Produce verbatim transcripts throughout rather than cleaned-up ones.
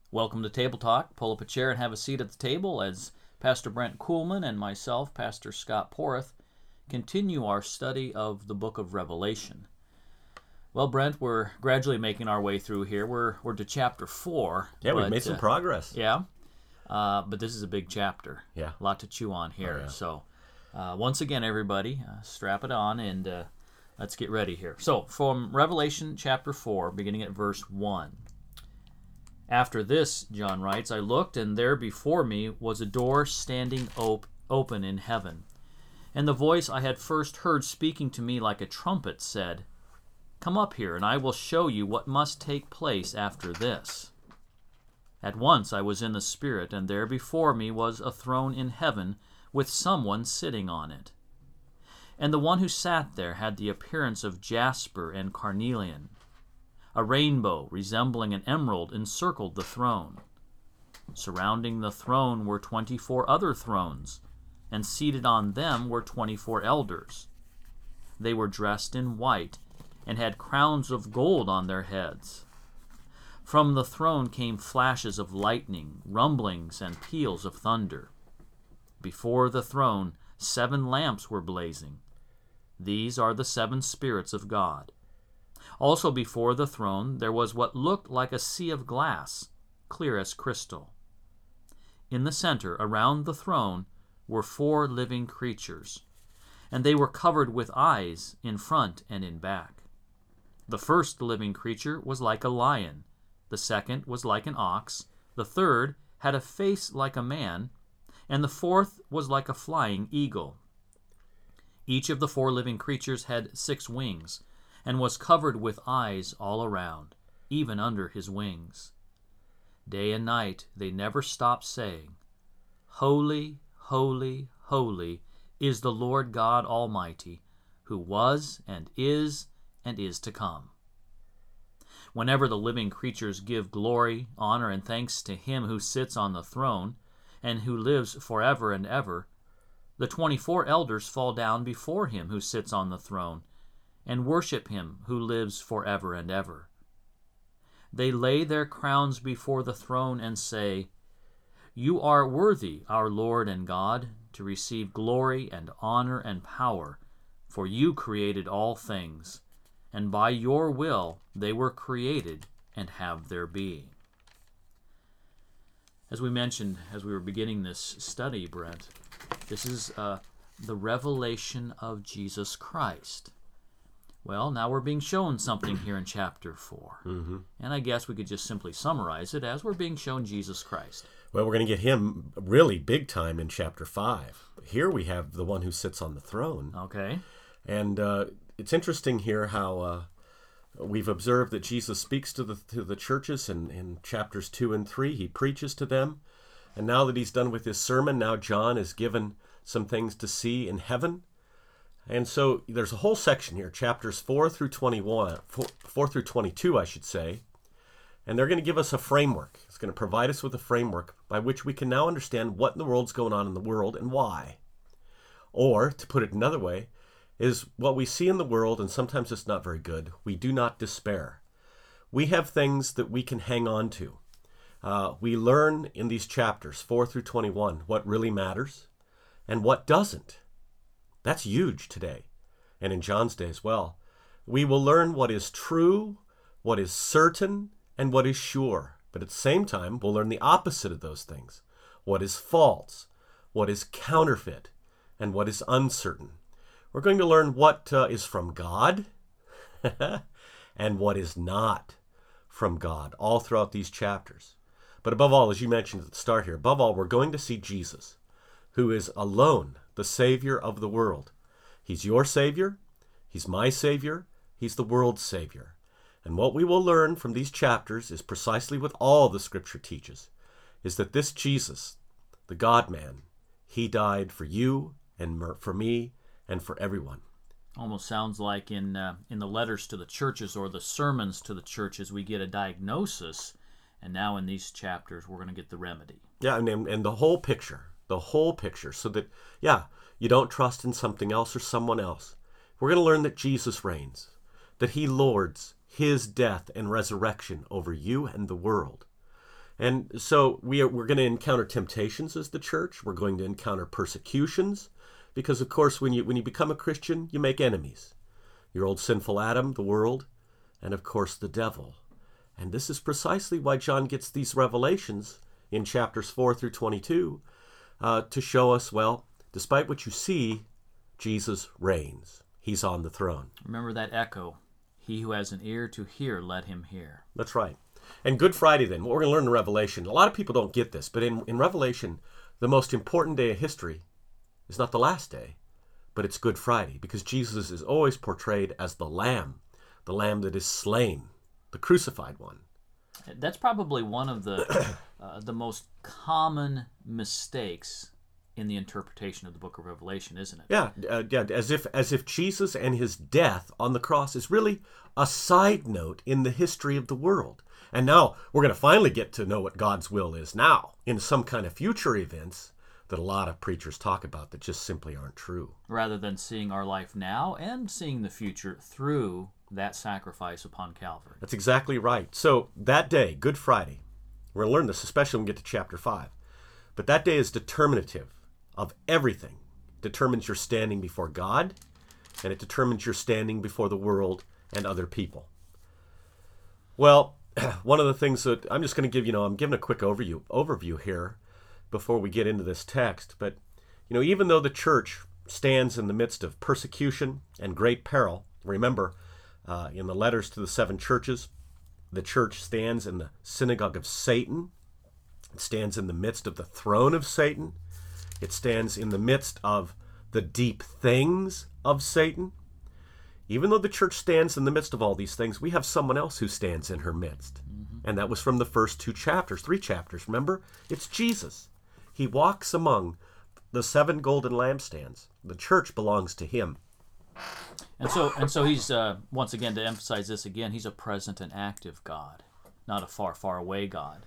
Welcome to Table Talk. Pull up a chair and have a seat at the table as Pastor Brent Kuhlman and myself, Pastor Scott Porth, continue our study of the book of Revelation. Well, Brent, we're gradually making our way through here. We're we're to chapter four. Yeah, we've but, made some uh, progress. Yeah, uh, but this is a big chapter. Yeah. A lot to chew on here. Oh, yeah. So, uh, once again, everybody, uh, strap it on and uh, let's get ready here. So, from Revelation chapter four, beginning at verse one. After this, John writes, I looked, and there before me was a door standing op- open in heaven. And the voice I had first heard speaking to me like a trumpet said, Come up here, and I will show you what must take place after this. At once I was in the Spirit, and there before me was a throne in heaven with someone sitting on it. And the one who sat there had the appearance of jasper and carnelian. A rainbow resembling an emerald encircled the throne. Surrounding the throne were twenty-four other thrones, and seated on them were twenty-four elders. They were dressed in white, and had crowns of gold on their heads. From the throne came flashes of lightning, rumblings, and peals of thunder. Before the throne seven lamps were blazing. These are the seven spirits of God. Also before the throne there was what looked like a sea of glass, clear as crystal. In the center, around the throne, were four living creatures, and they were covered with eyes in front and in back. The first living creature was like a lion, the second was like an ox, the third had a face like a man, and the fourth was like a flying eagle. Each of the four living creatures had six wings, and was covered with eyes all around, even under his wings. Day and night they never stopped saying, Holy, holy, holy is the Lord God Almighty, who was and is and is to come. Whenever the living creatures give glory, honor, and thanks to him who sits on the throne, and who lives forever and ever, the twenty-four elders fall down before him who sits on the throne, and worship him who lives forever and ever. They lay their crowns before the throne and say, You are worthy, our Lord and God, to receive glory and honor and power, for you created all things, and by your will they were created and have their being. As we mentioned as we were beginning this study, Brent, this is uh, the revelation of Jesus Christ. Well, now we're being shown something here in chapter four. Mm-hmm. And I guess we could just simply summarize it as we're being shown Jesus Christ. Well, we're going to get him really big time in chapter five. Here we have the one who sits on the throne. Okay. And uh, it's interesting here how uh, we've observed that Jesus speaks to the to the churches in, in chapters two and three. He preaches to them. And now that he's done with his sermon, now John is given some things to see in heaven. And so there's a whole section here, chapters four through twenty-one, four, four through twenty-two, I should say. And they're going to give us a framework. It's going to provide us with a framework by which we can now understand what in the world's going on in the world and why. Or, to put it another way, is what we see in the world, and sometimes it's not very good, we do not despair. We have things that we can hang on to. Uh, we learn in these chapters, four through twenty-one, what really matters and what doesn't. That's huge today, and in John's day as well. We will learn what is true, what is certain, and what is sure. But at the same time, we'll learn the opposite of those things. What is false, what is counterfeit, and what is uncertain. We're going to learn what uh, is from God and what is not from God, all throughout these chapters. But above all, as you mentioned at the start here, above all, we're going to see Jesus, who is alone the Savior of the world. He's your Savior, he's my Savior, he's the world's Savior. And what we will learn from these chapters is precisely what all the Scripture teaches, is that this Jesus, the God-man, he died for you and for me and for everyone. Almost sounds like in uh, in the letters to the churches or the sermons to the churches, we get a diagnosis, and now in these chapters, we're going to get the remedy. Yeah, and, and the whole picture. The whole picture, so that, yeah, you don't trust in something else or someone else. We're going to learn that Jesus reigns, that he lords his death and resurrection over you and the world. And so we are, we're going to encounter temptations as the church. We're going to encounter persecutions because, of course, when you when you become a Christian, you make enemies. Your old sinful Adam, the world, and, of course, the devil. And this is precisely why John gets these revelations in chapters four through twenty-two uh, to show us, well, despite what you see, Jesus reigns. He's on the throne. Remember that echo. He who has an ear to hear, let him hear. That's right. And Good Friday, then, what we're going to learn in Revelation, a lot of people don't get this, but in, in Revelation, the most important day of history is not the last day, but it's Good Friday, because Jesus is always portrayed as the Lamb, the Lamb that is slain, the crucified one. That's probably one of the uh, the most common mistakes in the interpretation of the book of Revelation, isn't it? Yeah, uh, yeah, as if as if Jesus and his death on the cross is really a side note in the history of the world. And now we're going to finally get to know what God's will is now in some kind of future events that a lot of preachers talk about that just simply aren't true. Rather than seeing our life now and seeing the future through that sacrifice upon Calvary. That's exactly right. So that day, Good Friday, we're going to learn this, especially when we get to chapter five. But that day is determinative of everything. It determines your standing before God, and it determines your standing before the world and other people. Well, one of the things that I'm just going to give, you know, I'm giving a quick overview overview here before we get into this text. But, you know, even though the church stands in the midst of persecution and great peril, remember, uh, in the letters to the seven churches, the church stands in the synagogue of Satan. It stands in the midst of the throne of Satan. It stands in the midst of the deep things of Satan. Even though the church stands in the midst of all these things, we have someone else who stands in her midst. Mm-hmm. And that was from the first two chapters, three chapters. Remember? It's Jesus. He walks among the seven golden lampstands. The church belongs to him. And so and so he's, uh, once again, to emphasize this again, he's a present and active God, not a far, far away God.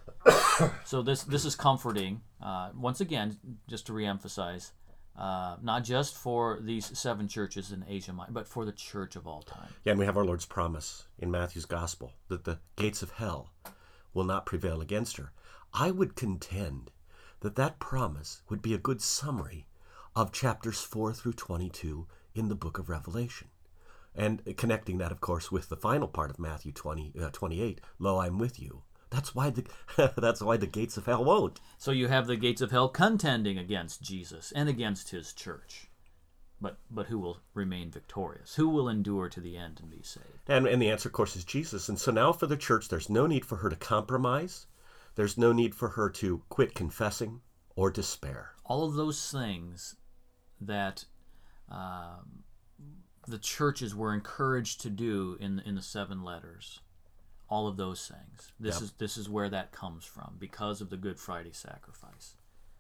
So this this is comforting. Uh, once again, just to reemphasize, Uh, not just for these seven churches in Asia Minor, but for the church of all time. Yeah, and we have our Lord's promise in Matthew's Gospel that the gates of hell will not prevail against her. I would contend that that promise would be a good summary of chapters four through twenty-two in the book of Revelation. And connecting that, of course, with the final part of Matthew twenty, uh, twenty-eight, Lo, I'm with you. That's why the that's why the gates of hell won't. So you have the gates of hell contending against Jesus and against his church. But but who will remain victorious? Who will endure to the end and be saved? And, and the answer, of course, is Jesus. And so now for the church, there's no need for her to compromise. There's no need for her to quit confessing or despair. All of those things that um, the churches were encouraged to do in in the seven letters. All of those things. This yep. is this is where that comes from, because of the Good Friday sacrifice.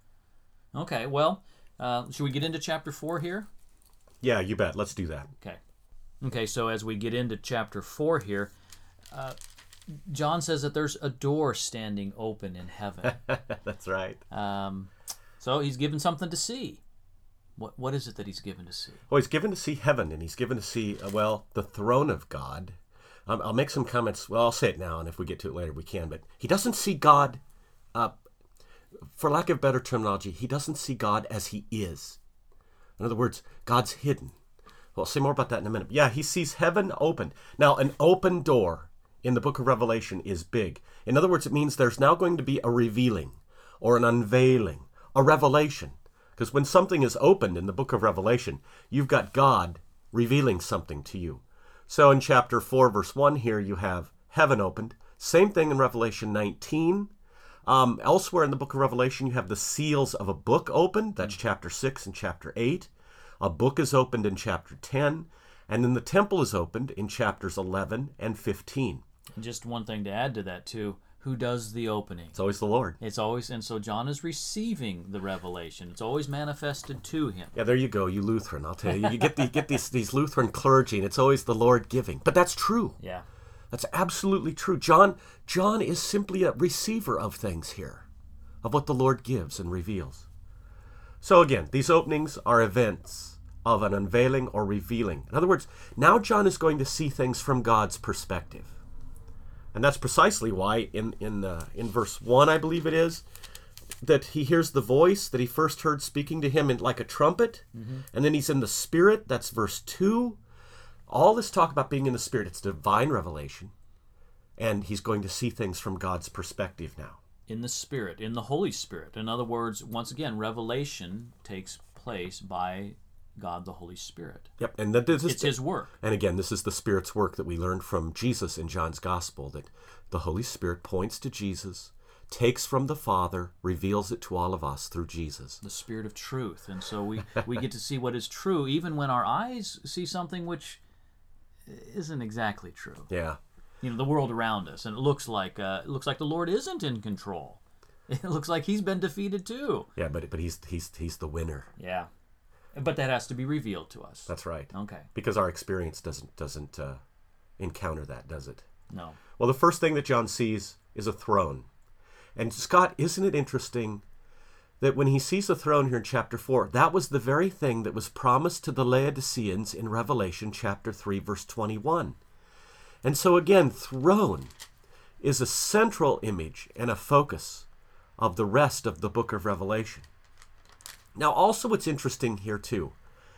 Okay, well, uh, should we get into chapter four here? Yeah, you bet. Let's do that. Okay. Okay, so as we get into chapter four here, uh, John says that there's a door standing open in heaven. That's right. Um, so he's given something to see. What What is it that he's given to see? Well, he's given to see heaven, and he's given to see, uh, well, the throne of God. Um, I'll make some comments. Well, I'll say it now, and if we get to it later, we can. But he doesn't see God, uh, for lack of better terminology, he doesn't see God as he is. In other words, God's hidden. Well, I'll say more about that in a minute. Yeah, he sees heaven opened. Now, an open door in the book of Revelation is big. In other words, it means there's now going to be a revealing or an unveiling, a revelation. Because when something is opened in the book of Revelation, you've got God revealing something to you. So in chapter four, verse one here, you have heaven opened. Same thing in Revelation nineteen. Um, elsewhere in the book of Revelation, you have the seals of a book opened. That's chapter six and chapter eight. A book is opened in chapter ten. And then the temple is opened in chapters eleven and fifteen. And just one thing to add to that, too. Who does the opening? It's always the Lord. It's always, and so John is receiving the revelation. It's always manifested to him. Yeah, there you go, you Lutheran. I'll tell you, you get the, you get these these Lutheran clergy, and it's always the Lord giving. But that's true. Yeah, that's absolutely true. John John is simply a receiver of things here, of what the Lord gives and reveals. So again, these openings are events of an unveiling or revealing. In other words, now John is going to see things from God's perspective. And that's precisely why in in uh, in verse one, I believe it is, that he hears the voice that he first heard speaking to him in like a trumpet, mm-hmm. and then he's in the Spirit. That's verse two. All this talk about being in the Spirit, it's divine revelation, and he's going to see things from God's perspective now. In the Spirit, in the Holy Spirit. In other words, once again, revelation takes place by God the Holy Spirit. Yep, and that this is it's His work. And again, this is the Spirit's work that we learned from Jesus in John's Gospel, that the Holy Spirit points to Jesus, takes from the Father, reveals it to all of us through Jesus. The Spirit of truth. And so we, we get to see what is true, even when our eyes see something which isn't exactly true. Yeah. You know, the world around us, and it looks like uh, it looks like the Lord isn't in control. It looks like He's been defeated too. Yeah, but but He's He's He's the winner. Yeah, but that has to be revealed to us. That's right. Okay. Because our experience doesn't doesn't uh, encounter that, does it? No. Well, the first thing that John sees is a throne, and Scott, isn't it interesting that when he sees a throne here in chapter four, that was the very thing that was promised to the Laodiceans in Revelation chapter three, verse twenty-one. And so again, throne is a central image and a focus of the rest of the book of Revelation. Now, also what's interesting here too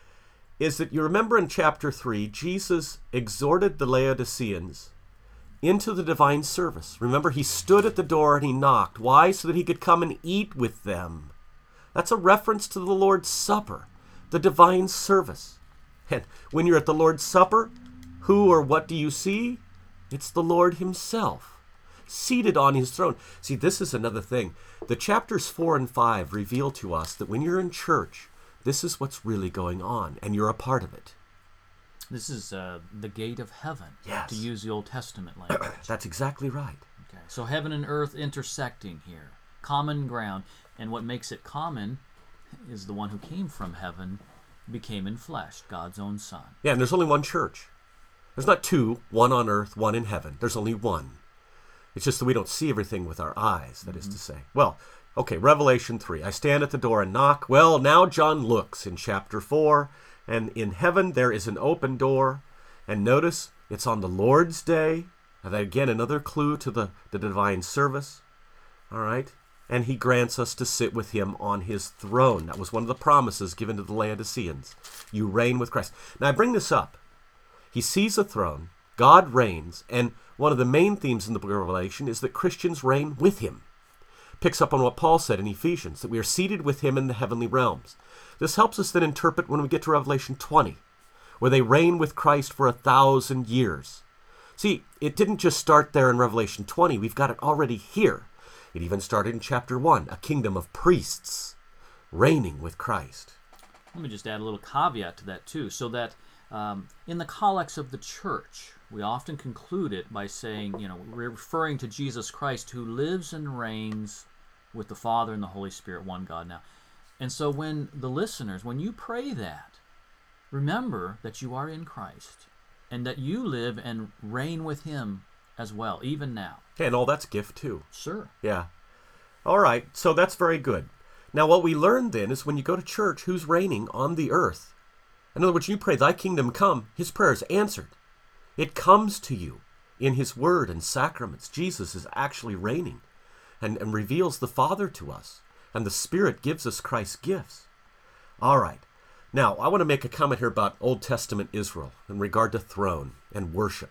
is that you remember in chapter three, Jesus exhorted the Laodiceans into the divine service. Remember, he stood at the door and he knocked. Why? So that he could come and eat with them. That's a reference to the Lord's Supper, the divine service. And when you're at the Lord's Supper, who or what do you see? It's the Lord himself, seated on his throne. See, this is another thing. The chapters four and five reveal to us that when you're in church, this is what's really going on, and you're a part of it. This is uh, the gate of heaven, yes. to use the Old Testament language. That's exactly right. Okay. So heaven and earth intersecting here, common ground. And what makes it common is the one who came from heaven became in flesh, God's own Son. Yeah, and there's only one church. There's not two, one on earth, one in heaven. There's only one. It's just that we don't see everything with our eyes, that mm-hmm. is to say. Well, okay, Revelation three. I stand at the door and knock. Well, now John looks in chapter four, and in heaven there is an open door. And notice, it's on the Lord's day. And again, another clue to the, the divine service. All right? And he grants us to sit with him on his throne. That was one of the promises given to the Laodiceans. You reign with Christ. Now, I bring this up. He sees a throne, God reigns, and one of the main themes in the book of Revelation is that Christians reign with him. Picks up on what Paul said in Ephesians, that we are seated with him in the heavenly realms. This helps us then interpret when we get to Revelation twenty, where they reign with Christ for a thousand years. See, it didn't just start there in Revelation twenty. We've got it already here. It even started in chapter one, a kingdom of priests reigning with Christ. Let me just add a little caveat to that too, so that Um, in the collects of the church, we often conclude it by saying, you know, we're referring to Jesus Christ who lives and reigns with the Father and the Holy Spirit, one God now. And so when the listeners, when you pray that, remember that you are in Christ and that you live and reign with him as well, even now. And all that's gift too. Sure. Yeah. All right, so that's very good. Now what we learn then is when you go to church, who's reigning on the earth? In other words, you pray, thy kingdom come, his prayer is answered. It comes to you in his word and sacraments. Jesus is actually reigning and, and reveals the Father to us. And the Spirit gives us Christ's gifts. All right. Now, I want to make a comment here about Old Testament Israel in regard to throne and worship.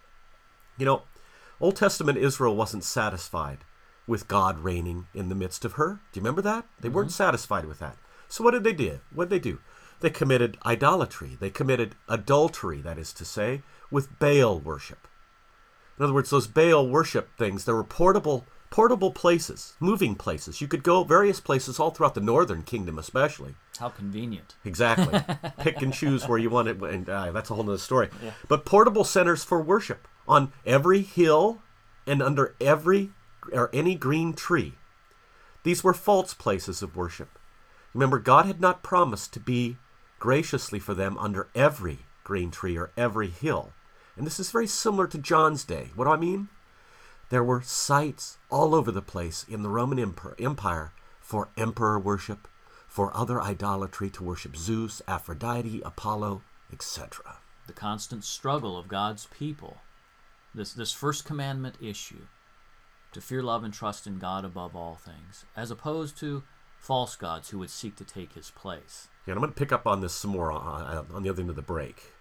You know, Old Testament Israel wasn't satisfied with God reigning in the midst of her. Do you remember that? They mm-hmm. weren't satisfied with that. So what did they do? What did they do? They committed idolatry. They committed adultery, that is to say, with Baal worship. In other words, those Baal worship things, there were portable portable places, moving places. You could go various places all throughout the northern kingdom especially. How convenient. Exactly. Pick and choose where you want it, and uh, that's a whole other story. Yeah. But portable centers for worship on every hill and under every or any green tree. These were false places of worship. Remember, God had not promised to be graciously for them under every green tree or every hill. And this is very similar to John's day. What do I mean? There were sites all over the place in the Roman Empire for emperor worship, for other idolatry, to worship Zeus, Aphrodite, Apollo, et cetera. The constant struggle of God's people this, this first commandment issue, to fear, love, and trust in God above all things, as opposed to false gods who would seek to take his place. Yeah, and I'm going to pick up on this some more on, on the other end of the break.